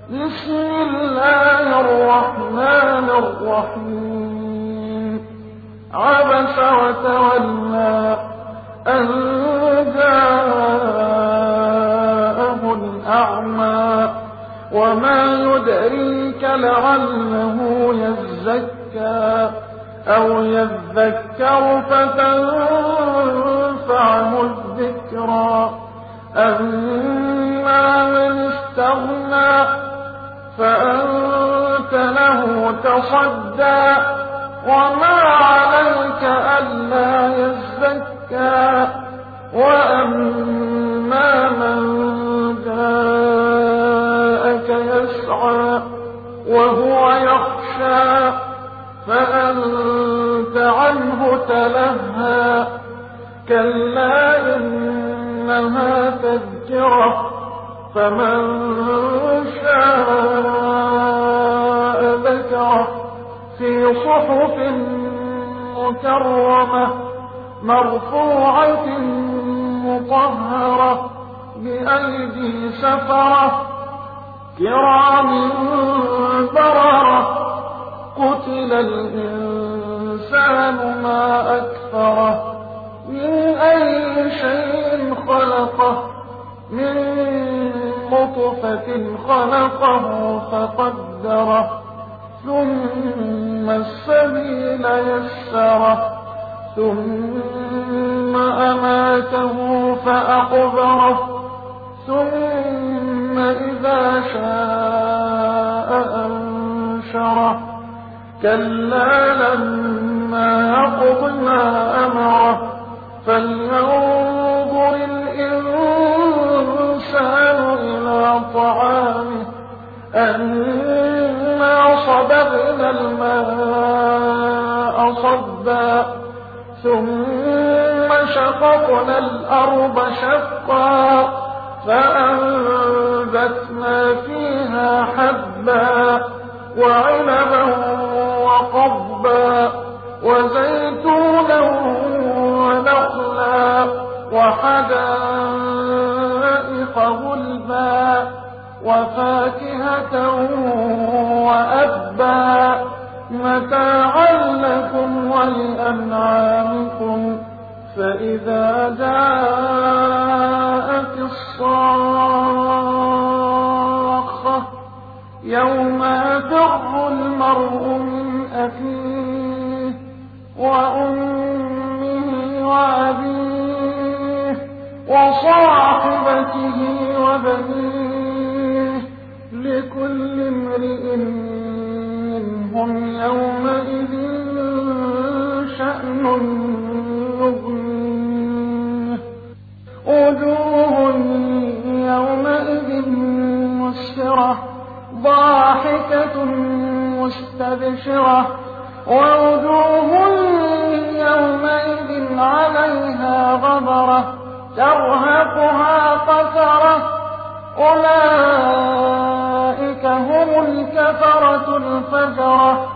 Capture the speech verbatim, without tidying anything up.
بسم الله الرحمن الرحيم عبس وتولى أن جاءه الأعمى وما يدريك لعله يزكى أو يذكر فتنفعه الذكرى أما من استغنى فأنت له تصدى وما عليك ألا يزكى وأما من جاءك يسعى وهو يخشى فأنت عنه تلهى كلا إنها تذكرة فمن شاء ذكره في صحف مكرمة مرفوعة مطهرة بأيدي سفرة كرام بررة قتل الإنسان ما أكفره من أي شيء خلقه من نطفة خلقه فقدره ثم السبيل يسره ثم أماته فأقبره ثم إذا شاء أنشره كلا لما يقض ما أمره فلينظر الإنسان إلى طعامه أنا صببنا الماء صبا ثم شققنا الأرض شقا فأنبتنا فيها حبا وعنبا وقضبا وزيتونا ونخلا وحدائق غلبا وفاكهة وأبا متاعا لكم ولأنعامكم فإذا جاءت الصاخة يوم يفر المرء من أخيه وأمه وأبيه وصاحبته وبنيه لكل امرئ منهم يومئذ شأن يغنيه وجوه يومئذ مسفرة ضاحكة مستبشرة ووجوه يومئذ عليها غبرة ترهقها قترة أولئك هم الكفرة الفجرة